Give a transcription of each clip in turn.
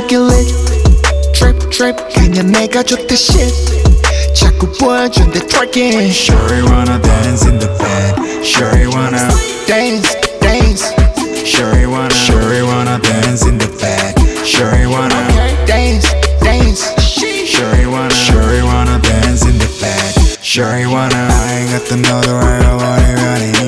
웃길래 Trip trip 그냥 내가 좋대 shit 자꾸 보여준대 twerking Sure wanna dance in the bed. Sure wanna Dance dance Sure wanna dance in the bed. Sure wanna Dance dance Sure wanna dance in the bed. Sure wanna I ain't got the know the right of what it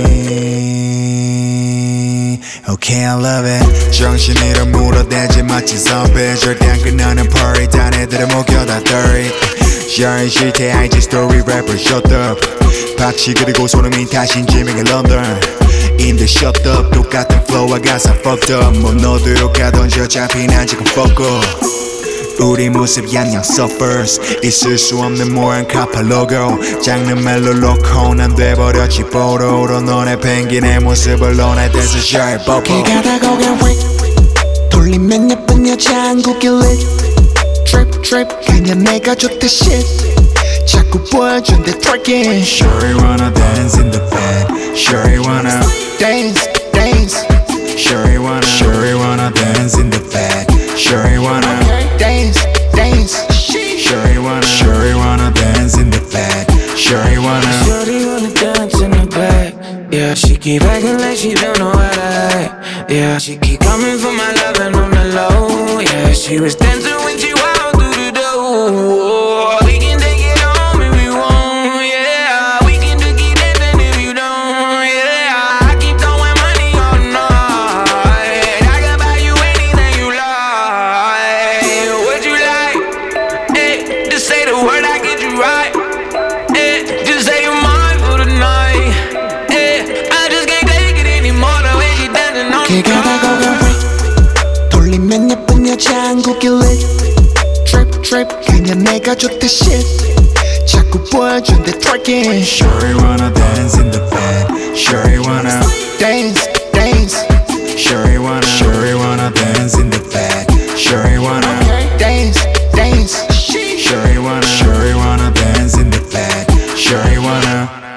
really. Okay I love it. 정신이라 물어대지 마치 선배. 절대 안 끝나는 party. 단 애들은 목여다 dirty. Sure 실태 IG story rapper shut up. 박씨 그리고 손흥민 다신 지명의 런던. In the shut up 똑같은 flow와 가사 fucked up. 뭐 너도 욕하던지 어차피 난 지금 fuck up. 우리 모습 양양 suffers. 있을 수 없는 모양 카파 로고. 장르 멜로 로코 난 돼버렸지 보로로. 너네 펭귄 내 모습을 너네 댄스 샤이 버버. 길 가다 고개 휙 돌리면 예쁜 여자 한국길래 Trip trip 그냥 내가 좋대 shit 자꾸 보여준대 twerking Sure wanna dance in the bed. Sure wanna Dance dance Sure wanna dance in the bed. Sure wanna Dance dance Sure wanna dance in the bed. Sure wanna Shorty wanna dance in the back. Yeah, she keep acting like she don't know how to act. Yeah, she keep coming for my love and on the low. Yeah, she was dancing when she walked through the door. We can take it home if we want. Yeah, we can just keep dancing if you don't. Yeah, I keep throwing money all night. I can buy you anything you like. What you like? Eh, just say the word, I get you right. Eh, just say you're mine for the night. Eh, I just can't take it anymore. The way she dancing on 길 가다 고개 휙 돌리면 예쁜 여자 한국길래 Trip trip 그냥 내가 좋대 shit 자꾸 보여준대 twerking Sure wanna dance in the bed. Sure wanna Dance dance Sure wanna dance in the bed. Sure wanna Dance dance Sure wanna dance in the bed. Sure wanna